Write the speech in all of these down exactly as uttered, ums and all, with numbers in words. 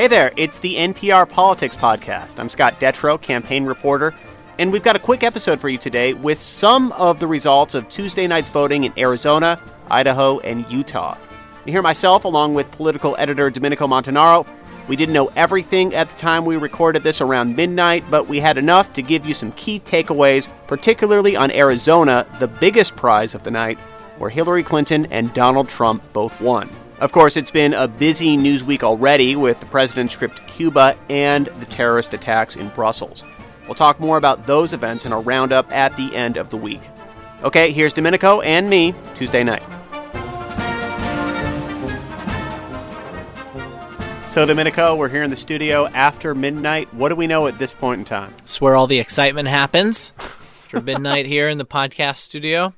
Hey there, it's the N P R Politics Podcast. I'm Scott Detrow, campaign reporter, and we've got a quick episode for you today with some of the results of Tuesday night's voting in Arizona, Idaho, and Utah. You hear myself, along with political editor Domenico Montanaro. We didn't know everything at the time we recorded this around midnight, but we had enough to give you some key takeaways, particularly on Arizona, the biggest prize of the night, where Hillary Clinton and Donald Trump both won. Of course, it's been a busy news week already with the president's trip to Cuba and the terrorist attacks in Brussels. We'll talk more about those events in a roundup at the end of the week. Okay, here's Domenico and me, Tuesday night. So, Domenico, we're here in the studio after midnight. What do we know at this point in time? It's where all the excitement happens after midnight here in the podcast studio.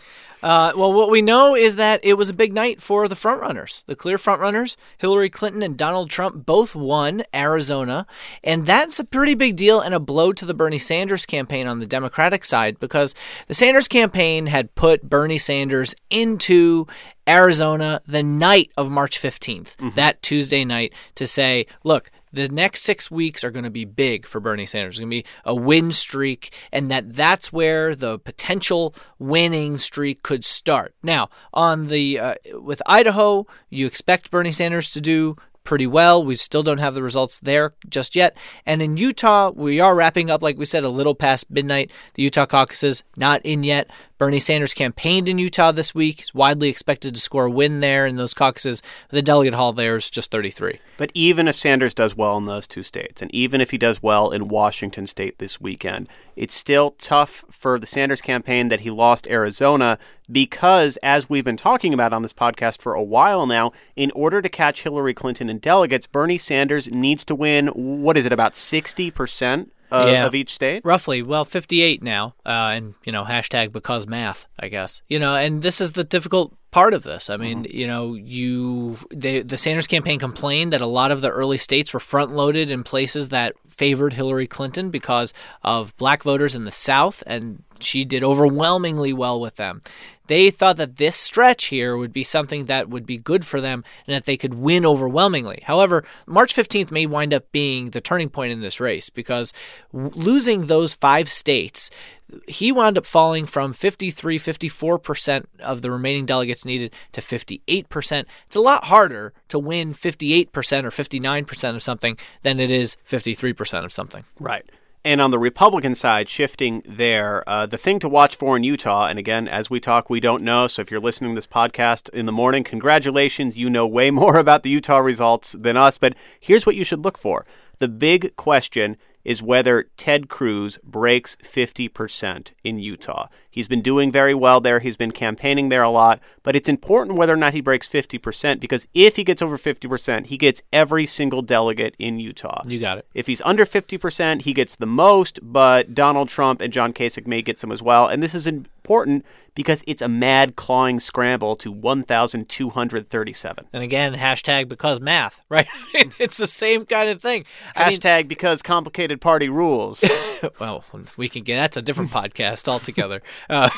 Uh, well, what we know is that it was a big night for the frontrunners, the clear frontrunners. Hillary Clinton and Donald Trump both won Arizona, and that's a pretty big deal and a blow to the Bernie Sanders campaign on the Democratic side, because the Sanders campaign had put Bernie Sanders into Arizona the night of March fifteenth, mm-hmm. that Tuesday night, to say, look, the next six weeks are going to be big for Bernie Sanders. It's going to be a win streak, and that that's where the potential winning streak could start. Now, on the uh, with Idaho, you expect Bernie Sanders to do pretty well. We still don't have the results there just yet. And in Utah, we are wrapping up, like we said, a little past midnight. The Utah caucuses not in yet. Bernie Sanders campaigned in Utah this week. He's widely expected to score a win there in those caucuses. The delegate haul there is just thirty-three. But even if Sanders does well in those two states, and even if he does well in Washington state this weekend, it's still tough for the Sanders campaign that he lost Arizona because, as we've been talking about on this podcast for a while now, in order to catch Hillary Clinton in delegates, Bernie Sanders needs to win, what is it, about sixty percent? Uh, yeah, of each state? Roughly. Well, fifty-eight now. Uh, and, you know, hashtag because math, I guess. You know, and this is the difficult part of this. I mean, mm-hmm. you know, you they, the Sanders campaign complained that a lot of the early states were front-loaded in places that favored Hillary Clinton because of black voters in the South, and she did overwhelmingly well with them. They thought that this stretch here would be something that would be good for them and that they could win overwhelmingly. However, March fifteenth may wind up being the turning point in this race because losing those five states, he wound up falling from fifty-three, fifty-four percent of the remaining delegates needed to fifty-eight percent. It's a lot harder to win fifty-eight percent or fifty-nine percent of something than it is fifty-three percent of something. Right. And on the Republican side, shifting there, uh, the thing to watch for in Utah, and again, as we talk, we don't know, so if you're listening to this podcast in the morning, congratulations, you know way more about the Utah results than us, but here's what you should look for. The big question is whether Ted Cruz breaks fifty percent in Utah. He's been doing very well there. He's been campaigning there a lot. But it's important whether or not he breaks fifty percent, because if he gets over fifty percent, he gets every single delegate in Utah. You got it. If he's under fifty percent, he gets the most, but Donald Trump and John Kasich may get some as well. And this is important because it's a mad clawing scramble to one thousand two hundred thirty-seven. And again, hashtag because math, right? It's the same kind of thing. Hashtag I mean, because complicated party rules. Well, we can get, that's a different podcast altogether. Uh,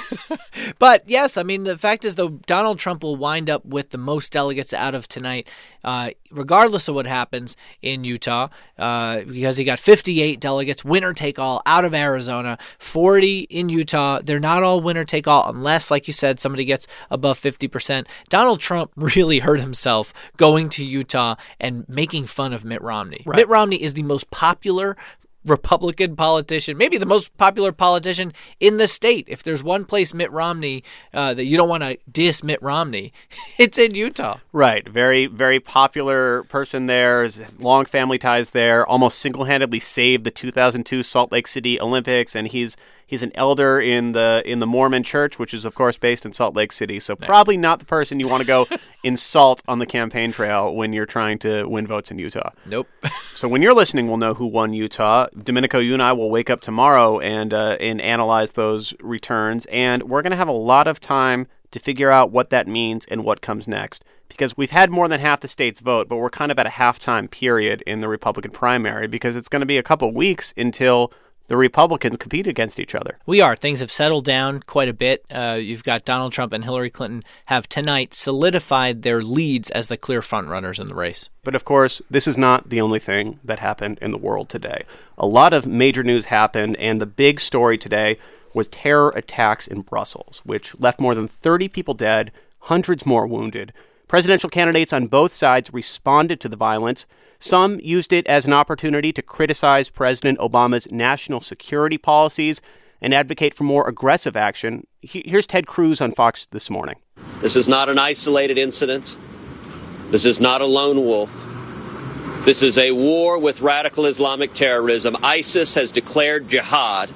but yes, I mean, the fact is, though, Donald Trump will wind up with the most delegates out of tonight, uh, regardless of what happens in Utah, uh, because he got fifty-eight delegates, winner take all, out of Arizona, forty in Utah. They're not all winner take all unless, like you said, somebody gets above fifty percent. Donald Trump really hurt himself going to Utah and making fun of Mitt Romney. Right. Mitt Romney is the most popular Republican politician, maybe the most popular politician in the state. If there's one place Mitt Romney uh, that you don't want to diss Mitt Romney, it's in Utah. Right. Very, very popular person there. Long family ties there. Almost single-handedly saved the two thousand two Salt Lake City Olympics, and he's he's an elder in the in the Mormon Church, which is of course based in Salt Lake City. So probably not the person you want to go insult on the campaign trail when you're trying to win votes in Utah. Nope. So when you're listening, we'll know who won Utah. Domenico, you and I will wake up tomorrow and uh, and analyze those returns, and we're going to have a lot of time to figure out what that means and what comes next. Because we've had more than half the states vote, but we're kind of at a halftime period in the Republican primary because it's going to be a couple weeks until the Republicans compete against each other. We are. Things have settled down quite a bit. Uh, you've got Donald Trump and Hillary Clinton have tonight solidified their leads as the clear frontrunners in the race. But of course, this is not the only thing that happened in the world today. A lot of major news happened, and the big story today was terror attacks in Brussels, which left more than thirty people dead, hundreds more wounded. Presidential candidates on both sides responded to the violence. Some used it as an opportunity to criticize President Obama's national security policies and advocate for more aggressive action. Here's Ted Cruz on Fox this morning. This is not an isolated incident. This is not a lone wolf. This is a war with radical Islamic terrorism. ISIS has declared jihad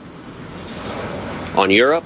on Europe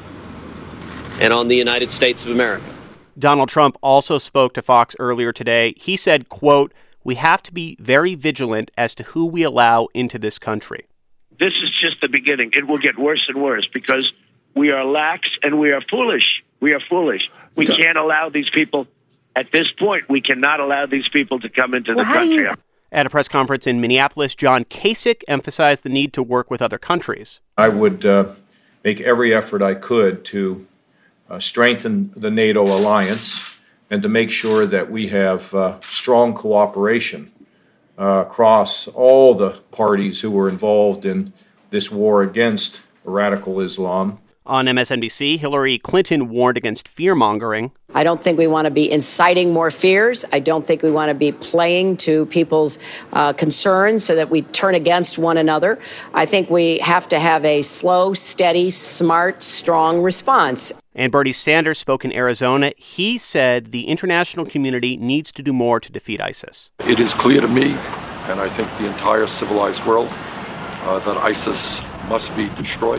and on the United States of America. Donald Trump also spoke to Fox earlier today. He said, quote, "We have to be very vigilant as to who we allow into this country." This is just the beginning. It will get worse and worse because we are lax and we are foolish. We are foolish. We can't allow these people, at this point, we cannot allow these people to come into well, the country. You... At a press conference in Minneapolis, John Kasich emphasized the need to work with other countries. I would uh, make every effort I could to uh, strengthen the NATO alliance and to make sure that we have uh, strong cooperation uh, across all the parties who were involved in this war against radical Islam. On M S N B C, Hillary Clinton warned against fear-mongering. I don't think we want to be inciting more fears. I don't think we want to be playing to people's uh, concerns so that we turn against one another. I think we have to have a slow, steady, smart, strong response. And Bernie Sanders spoke in Arizona. He said the international community needs to do more to defeat ISIS. It is clear to me, and I think the entire civilized world, uh, that ISIS must be destroyed.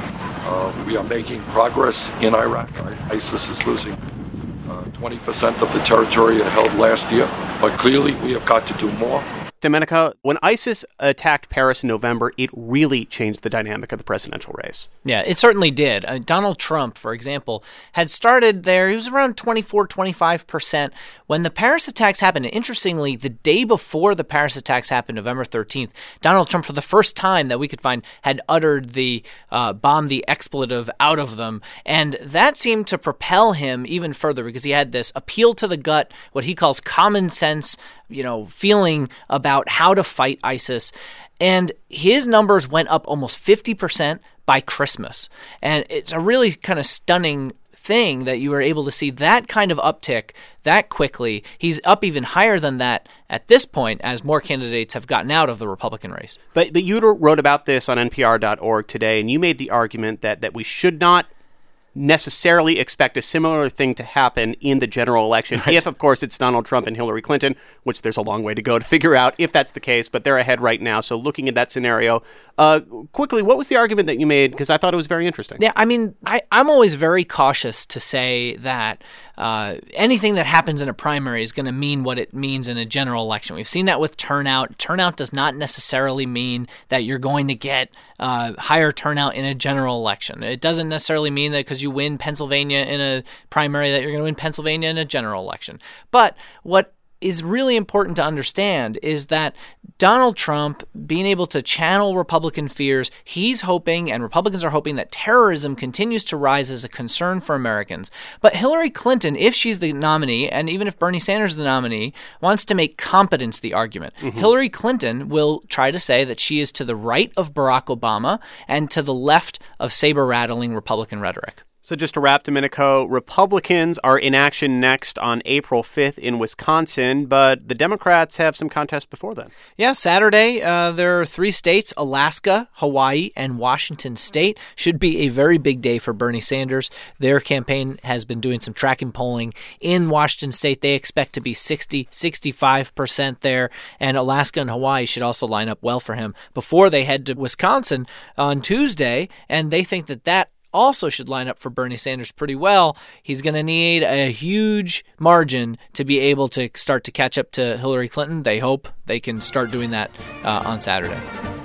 Uh, we are making progress in Iraq. ISIS is losing uh, twenty percent of the territory it held last year, but clearly we have got to do more. Domenico, when ISIS attacked Paris in November, it really changed the dynamic of the presidential race. Yeah, it certainly did. Uh, Donald Trump, for example, had started there. He was around twenty-four, twenty-five percent. When the Paris attacks happened, interestingly, the day before the Paris attacks happened, November thirteenth, Donald Trump, for the first time that we could find, had uttered the uh, bomb the expletive out of them. And that seemed to propel him even further because he had this appeal to the gut, what he calls common sense, you know, feeling about how to fight ISIS. And his numbers went up almost fifty percent by Christmas. And it's a really kind of stunning thing that you were able to see that kind of uptick that quickly. He's up even higher than that at this point as more candidates have gotten out of the Republican race. But but you wrote about this on N P R dot org today, and you made the argument that, that we should not necessarily expect a similar thing to happen in the general election, right, if, of course, it's Donald Trump and Hillary Clinton, which there's a long way to go to figure out if that's the case, but they're ahead right now. So looking at that scenario, uh, quickly, what was the argument that you made? Because I thought it was very interesting. Yeah, I mean, I, I'm always very cautious to say that uh, anything that happens in a primary is going to mean what it means in a general election. We've seen that with turnout. Turnout does not necessarily mean that you're going to get uh, higher turnout in a general election. It doesn't necessarily mean that because you win Pennsylvania in a primary that you're going to win Pennsylvania in a general election. But what is really important to understand is that Donald Trump being able to channel Republican fears, he's hoping, and Republicans are hoping, that terrorism continues to rise as a concern for Americans. But Hillary Clinton, if she's the nominee, and even if Bernie Sanders is the nominee, wants to make competence the argument. Mm-hmm. Hillary Clinton will try to say that she is to the right of Barack Obama and to the left of saber-rattling Republican rhetoric. So just to wrap, Domenico, Republicans are in action next on April fifth in Wisconsin, but the Democrats have some contests before then. Yeah, Saturday, uh, there are three states, Alaska, Hawaii, and Washington State. Should be a very big day for Bernie Sanders. Their campaign has been doing some tracking polling in Washington State. They expect to be sixty, sixty-five percent there, and Alaska and Hawaii should also line up well for him before they head to Wisconsin on Tuesday, and they think that that also should line up for Bernie Sanders pretty well. He's going to need a huge margin to be able to start to catch up to Hillary Clinton. They hope they can start doing that uh, on Saturday.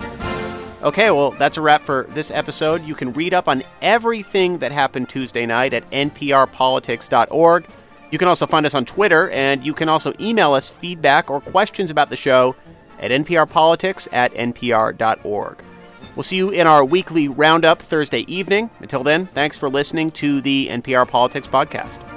Okay, well, that's a wrap for this episode. You can read up on everything that happened Tuesday night at N P R politics dot org. You can also find us on Twitter, and you can also email us feedback or questions about the show at N P R politics at N P R dot org. We'll see you in our weekly roundup Thursday evening. Until then, thanks for listening to the N P R Politics Podcast.